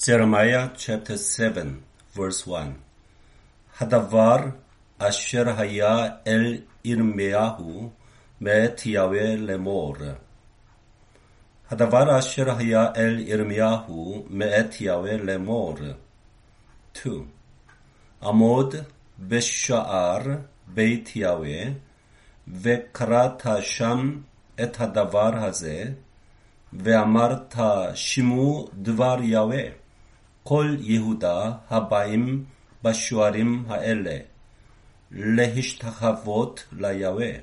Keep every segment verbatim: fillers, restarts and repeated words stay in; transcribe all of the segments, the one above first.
Jeremiah chapter seven, verse one. הדבר אשר היה אל ירמיהו מאת יהוה לאמור. הדבר אשר היה אל ירמיהו מאת יהוה לאמור. two. עמוד בשער בית יהוה, וקראת שם את הדבר הזה, ואמרת שמעו דבר יהוה, כל יהודה הבאים בשוערים האלה, להשתחוות ליהוה.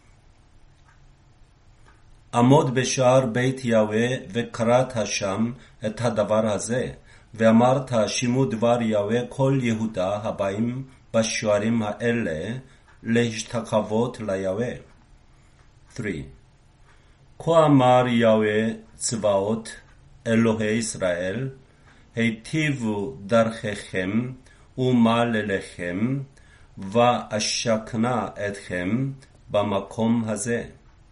עמוד בשער בית יהוה, וקראת שם את הדבר הזה, ואמרת שמעו דבר יהוה, כל יהודה הבאים בשוערים האלה, להשתחוות ליהוה. three. כה אמר יהוה צבאות אלוהי ישראל, היטיבו דרככם ומעלליכם, ואשכנה אתכם במקום הזה.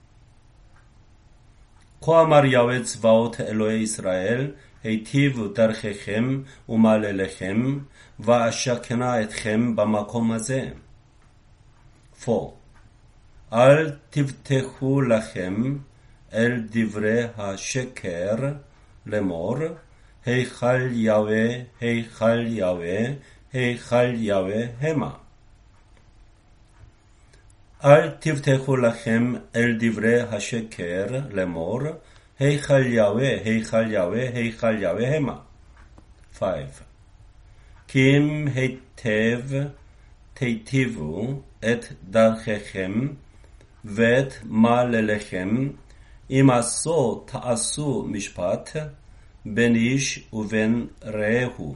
כה אמר יהוה צבאות אלוהי ישראל, היטיבו דרככם ומעלליכם, ואשכנה אתכם במקום הזה. four. אל תבטחו לכם אל דברי השקר לאמור, היכל יהוה, היכל יהוה, היכל יהוה המה. אל תבטחו לכם אל דברי השקר לאמור, היכל יהוה, היכל יהוה, היכל יהוה המה. five. כי אם היטב תיטיבו את דרככם ואת מעלליכם, אם עשו תעשו משפט בין איש ובין רעהו.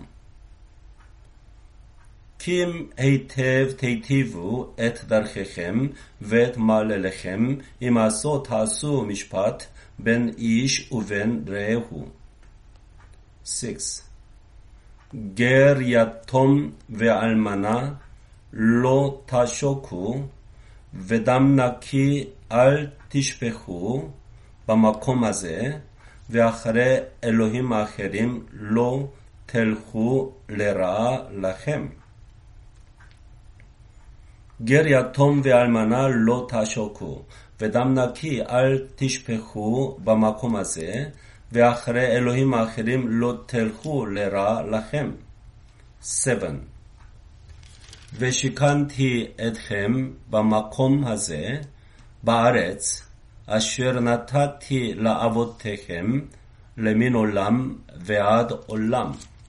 כי אם היטב תיטיבו את דרככם ואת מעלליכם, אם עשו תעשו משפט בין איש ובין רעהו. six. גר יתום ואלמנה לא תשוקו, ודם נקי אל תשפכו במקום הזה, ואחרי אלוהים האחרים לא תלכו לרעה לכם. גר יתום ואלמנה לא תשוקו, ודם נקי אל תשפכו במקום הזה, ואחרי אלוהים האחרים לא תלכו לרעה לכם. seven. ושיכנתי אתכם במקום הזה, בארץ, אשר נתתי לאבותיכם, למן עולם ועד עולם.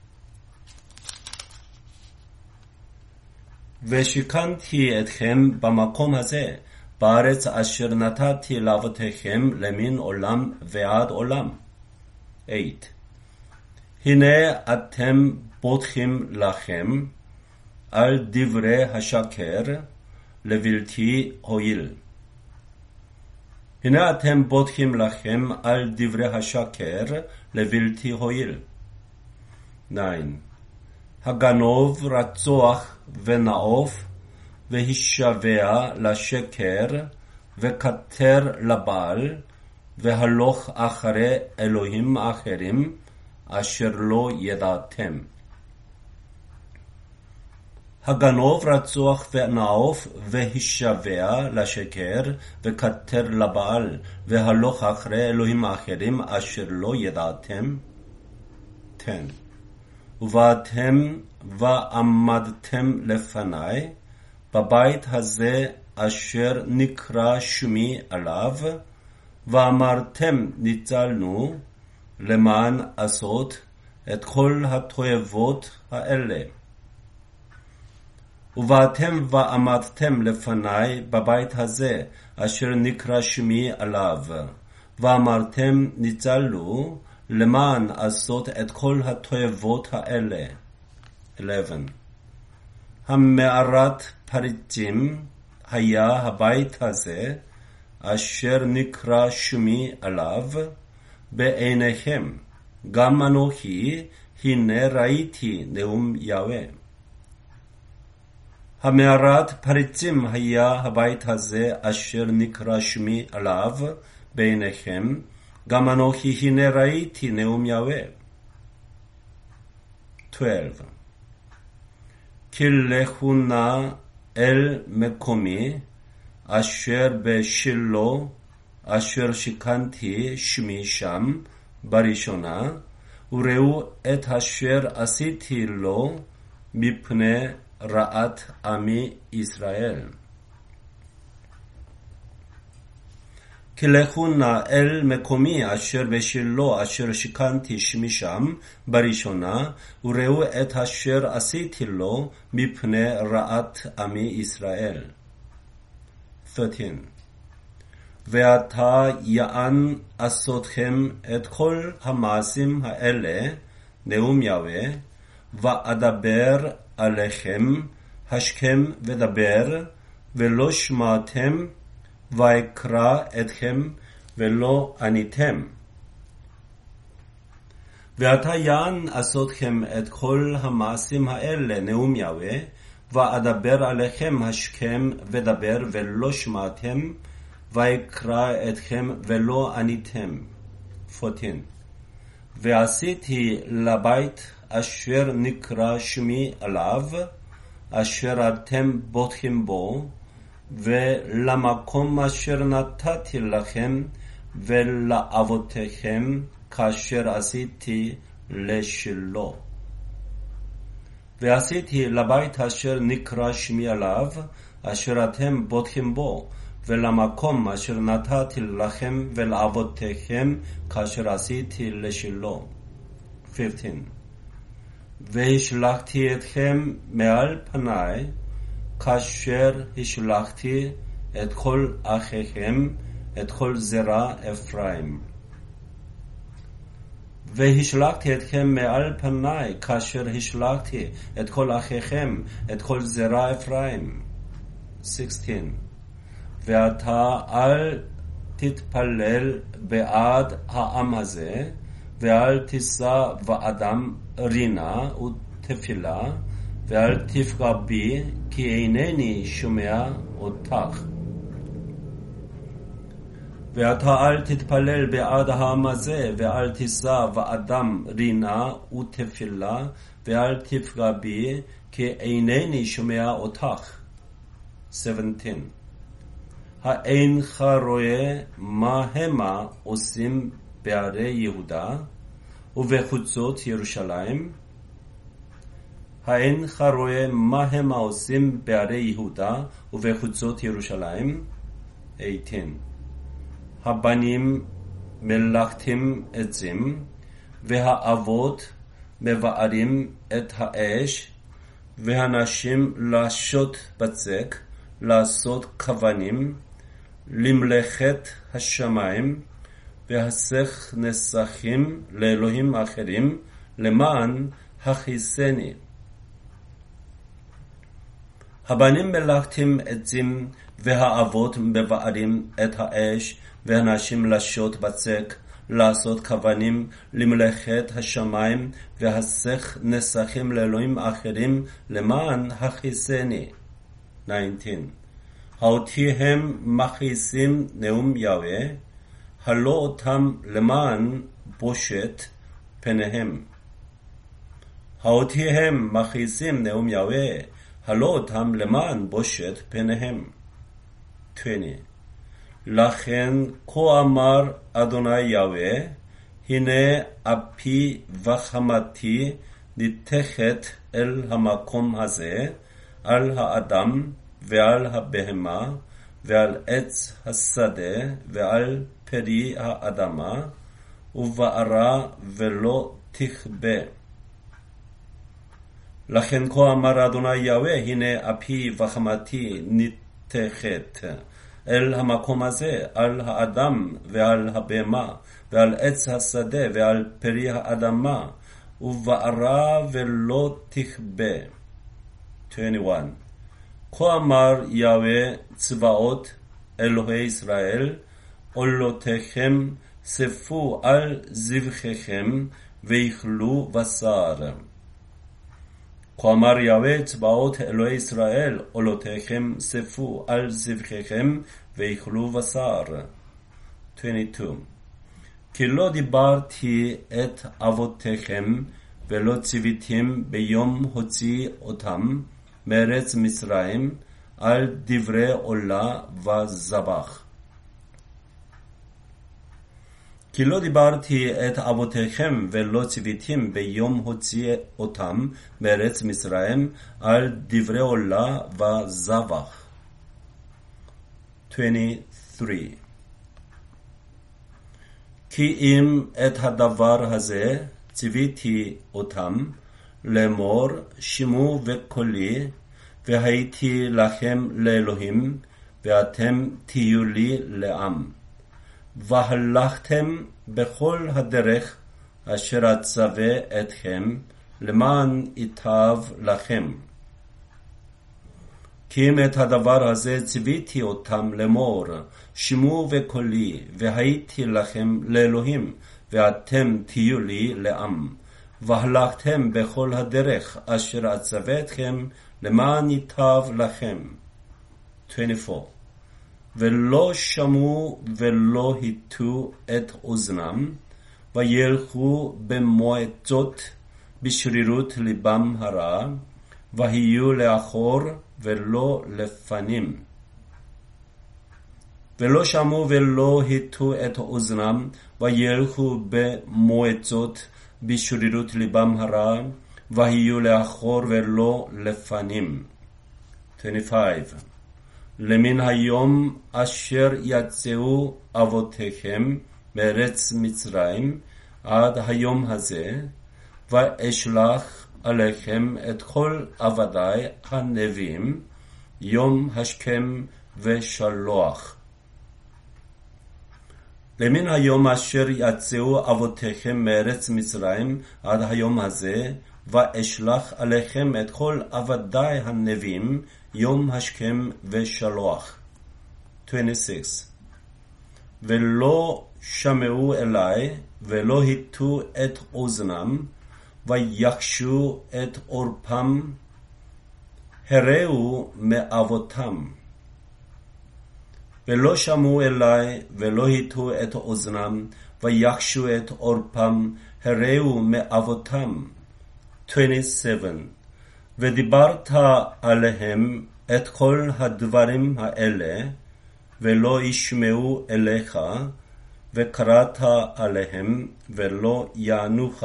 ושיכנתי אתכם במקום הזה, בארץ אשר נתתי לאבותיכם, למן עולם ועד עולם. eight. הנה אתם בוטחים לכם על דברי השקר, לבלתי הועיל. הנה אתם בוטחים לכם על דברי השקר, לבלתי הועיל. nine. הגנוב רצוח ונאוף, והישבע לשקר, וכתר לבעל, והלוך אחרי אלוהים אחרים, אשר לא ידעתם. הגנוב רצוח ונאוף, והישבע לשקר, וכתר לבעל, והלוך אחרי אלוהים האחרים, אשר לא ידעתם. ten. ובאתם ועמדתם לפני, בבית הזה אשר נקרא שמי עליו, ואמרתם ניצלנו, למען עשות את כל התועבות האלה. ובאתם ועמדתם לפני בבית הזה, אשר נקרא שמי עליו, ואמרתם ניצלו, למען עשות את כל התועבות האלה. eleven. המערת פריצים היה הבית הזה, אשר נקרא שמי עליו, בעיניכם, גם אנוכי, הנה ראיתי נאום יהוה. המערת פריצים היה הבית הזה, אשר נקרא שמי עליו, בעיניכם, גם אנוכי הנה ראיתי נאום יהוה. twelve. כי לכו נא אל מקומי אשר בשילה אשר שיכנתי שמי שם בראשונה, וראו את אשר עשיתי לו מפני רעת עמי ישראל. כי לכו נא אל מקומי אשר בשילה אשר שיכנתי שמי שם בראשונה, וראו את אשר עשיתי לו מפני רעת עמי ישראל. thirteen. ועתה יען עשותכם את כל המעשים האלה, נאום יהוה, ואדבר עליכם השכם ודבר, ולא שמעתם, ויקרא אתכם ולא עניתם. ועתה יען עשותכם את כל המעשים האלה, נאום יהוה, ואדבר עליכם השכם ודבר, ולא שמעתם, ויקרא אתכם ולא עניתם. fourteen. ועשיתי לבית אשר נקרא שמי עליו, אשר אתם בוטחים בו, ולמקום אשר נתתי לכם ולאבותיכם, כאשר עשיתי לשילה. ועשיתי לבית אשר נקרא שמי עליו, אשר אתם בוטחים בו, ולמקום אשר נתתי לכם ולאבותיכם, כאשר עשיתי לשילה. fifteen. והשלחתי אתכם מעל פניי, כאשר השלחתי את כל אחיכם, את כל זרע אפרים. והשלחתי אתכם מעל פניי, כאשר השלחתי את כל אחיכם, את כל זרע אפרים. sixteen. ואתה אל תתפלל בעד העם הזה, ואל תישא בעדם רינה ותפילה, ואל תפגע בי, כי אינני שומע אותך. ואתה אל תתפלל בעד העם הזה, ואל תישא בעדם רינה ותפילה, ואל תפגע בי, כי אינני שומע אותך. seventeen. האינך רואה מה המה עושים בערי יהודה ובחוצות ירושלים? האינך רואה מה הם עושים בערי יהודה ובחוצות ירושלים? eighteen. הבנים מלקטים עצים, והאבות מבערים את האש, והנשים לשות בצק, לעשות כוונים, למלאכת השמיים, והסך נסכים לאלוהים אחרים, למען הכיסני. הבנים מלקטים עצים, והאבות מבערים את האש, והנשים לשות בצק, לעשות כוונים, למלאכת השמיים, והסך נסכים לאלוהים אחרים, למען הכיסני. nineteen. האותי הם מכעיסים, נאום יהוה, הלא אותם למען בושת פניהם. האותי הם מכעיסים, נאום יהוה, הלא אותם למען בושת פניהם. twenty. לכן כה אמר אדוני יהוה, הנה אפי וחמתי ניתכת אל המקום הזה, על האדם ועל הבהמה, ועל עץ השדה, ועל פרי האדמה, ובערה ולא תכבה. לכן כה אמר אדוני יהוה, הנה אפי וחמתי ניתכת אל המקום הזה, על האדם ועל הבהמה, ועל עץ השדה, ועל פרי האדמה, ובערה ולא תכבה. twenty-one. כה אמר יהוה צבאות אלוהי ישראל, עולותיכם ספו על זבחיכם ויאכלו בשר. כה אמר יהוה צבאות אלוהי ישראל, עולותיכם ספו על זבחיכם ויאכלו בשר. twenty-two. כי לא דיברתי את אבותיכם ולא ציוויתים ביום הוציא אותם מארץ מצרים על דברי עולה וזבח. כי לא דיברתי את אבותיכם ולא ציוויתים ביום הוציא אותם מארץ מצרים על דברי עולה וזבח. twenty-three. כי אם את הדבר הזה ציוויתי אותם לאמור שמעו בקולי והייתי לכם לאלוהים ואתם תהיו לי לעם. והלכתם בכל הדרך אשר אצווה אתכם למען ייטב לכם. כי אם את הדבר הזה ציוויתי אותם לאמור שמעו בקולי והייתי לכם לאלוהים ואתם תהיו לי לעם. והלכתם בכל הדרך אשר אצווה אתכם למען ייטב לכם. twenty-four. ולא שמעו ולא הטו את אוזנם, וילכו במועצות בשרירות ליבם הרע, והיו לאחור ולא לפנים. ולא שמעו ולא הטו את אוזנם, וילכו במועצות בשרירות ליבם הרע, והיו לאחור ולא לפנים. twenty-five. למן היום אשר יצאו אבותיכם מארץ מצרים עד היום הזה, ואשלח עליכם את כל עבדי הנביאים יום השכם ושלוח. למן היום אשר יצאו אבותיכם מארץ מצרים עד היום הזה, ואשלח עליכם את כל עבדי הנביאים יום השכם ושלוח. twenty-six. ולא שמעו אלי ולא הטו את אוזנם ויחשו את עורפם, הראו מאבותם. ולא שמעו אלי ולא הטו את אוזנם ויחשו את עורפם, הראו מאבותם. twenty-seven. ודיברת עליהם את כל הדברים האלה, ולא ישמעו אליך, וקראת עליהם ולא יענוך.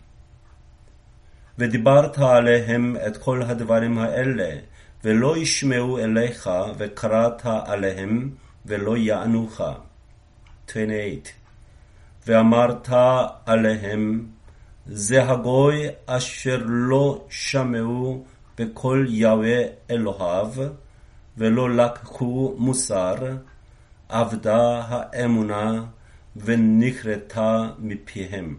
ודיברת עליהם את כל הדברים האלה, ולא ישמעו אליך, וקראת עליהם ולא יענוך. twenty-eight. ואמרת עליהם, זה הגוי אשר לא שמעו בקול יהוה אלוהיו, ולא לקחו מוסר, אבדה האמונה ונכרתה מפיהם.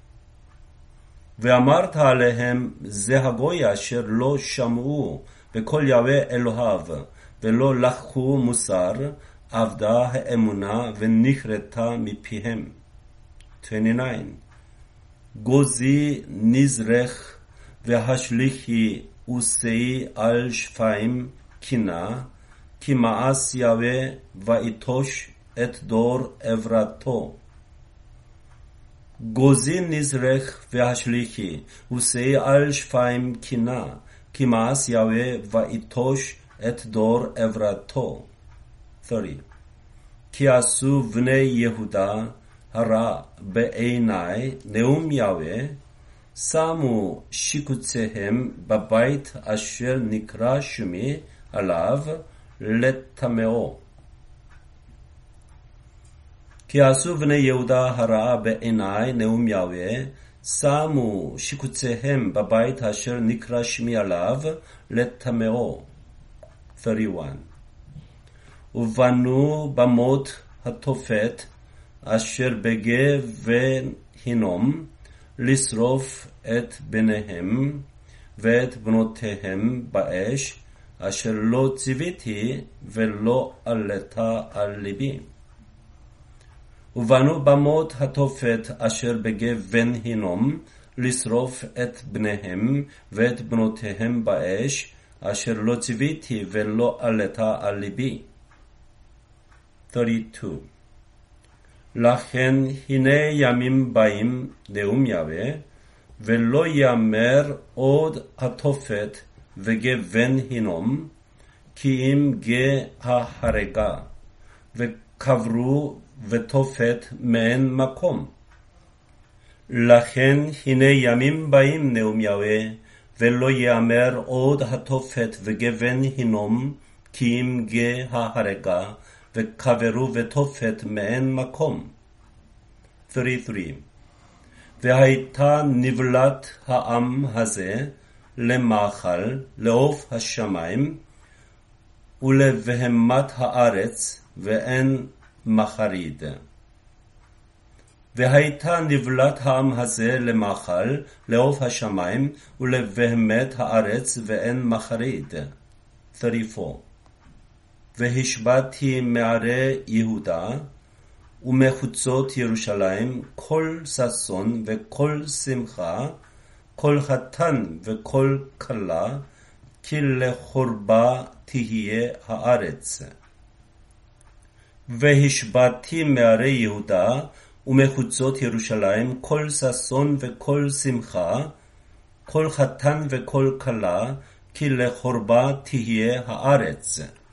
ואמרת עליהם, זה הגוי אשר לא שמעו בקול יהוה אלוהיו, ולא לקחו מוסר, אבדה האמונה ונכרתה מפיהם. twenty-nine. גוזי נזרך והשליחי ושאי על שפיים קינה, כי מעש יהוה ויטוש את דור עברתו. גוזי נזרך והשליחי ושאי על שפיים קינה, כי מעש יהוה ויטוש את דור עברתו. thirty. כי עשו בני יהודה הרע בעיני נאום יהוה, שמו שיקוציהם בבית אשר נקרא שמי עליו לטמאו. כי עשו בני יהודה הרע בעיני נאום יהוה, שמו שיקוציהם בבית אשר נקרא שמי עליו לטמאו. thirty-one. ובנו במות התופת אשר בגבן הינום, לשרוף את בניהם ואת בנותיהם באש, אשר לא ציוויתי ולא עלתה על ליבי. ובנו במות התופת אשר בגבן הינום, לשרוף את בניהם ואת בנותיהם באש, אשר לא ציוויתי ולא עלתה על ליבי. thirty-two. לכן הנה ימים באים נאום יהוה, ולא יאמר עוד התופת וגבן הינום, כי אם גה ההרגה, וקברו ותופת מאין מקום. לכן הנה ימים באים נאום יהוה, ולא יאמר עוד התופת וגבן הינום, כי אם גה ההרגה, וקברו ותופת מאין מקום. שלושים ושלוש. והייתה נבלת העם הזה למאכל, לעוף השמיים, ולבהמת הארץ, ואין מחריד. והייתה נבלת העם הזה למאכל, לעוף השמיים, ולבהמת הארץ, ואין מחריד. שלושים וארבע. והשבעתי מערי יהודה, ומחוצות ירושלים, כל ששון וכל שמחה, כל חתן וכל כלה, כי לחורבה תהיה הארץ. והשבעתי מערי יהודה, ומחוצות ירושלים, כל ששון וכל שמחה, כל חתן וכל כלה, כי לחורבה תהיה הארץ.